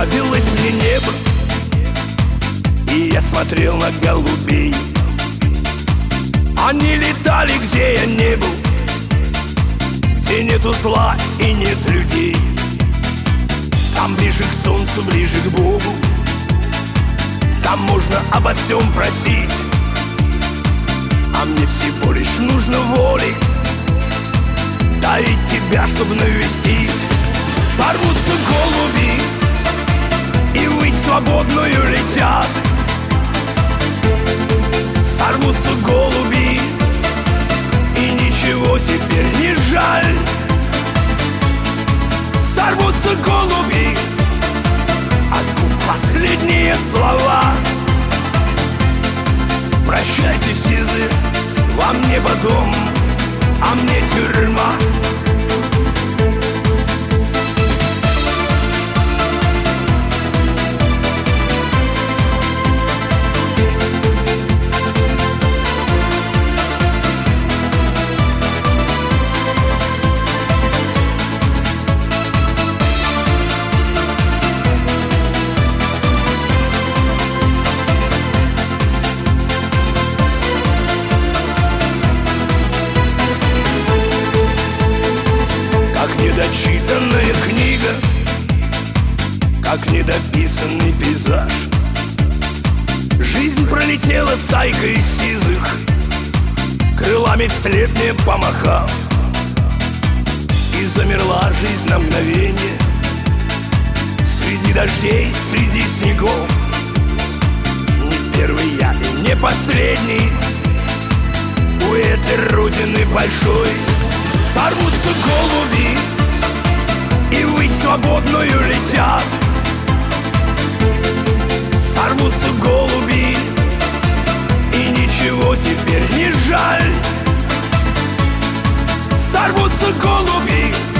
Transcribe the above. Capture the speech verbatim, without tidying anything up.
нравилось мне небо, и я смотрел на голубей. Они летали, где я не был, где нету зла и нет людей. Там ближе к солнцу, ближе к Богу, там можно обо всем просить. А мне всего лишь нужно воли, да и тебя, чтобы навестить. Сорвутся голуби и ввысь свободную летят. Сорвутся голуби, и ничего теперь не жаль. Сорвутся голуби, а скуп последние слова. Прощайте, сизы, вам небо дом, а мне тюрьма. Недочитанная книга, как недописанный пейзаж. Жизнь пролетела стайкой сизых, крылами вслед мне помахав. И замерла жизнь на мгновение среди дождей, среди снегов. Не первый я и не последний у этой родины большой. Сорвутся голуби и ввысь свободную летят. Сорвутся голуби, и ничего теперь не жаль. Сорвутся голуби,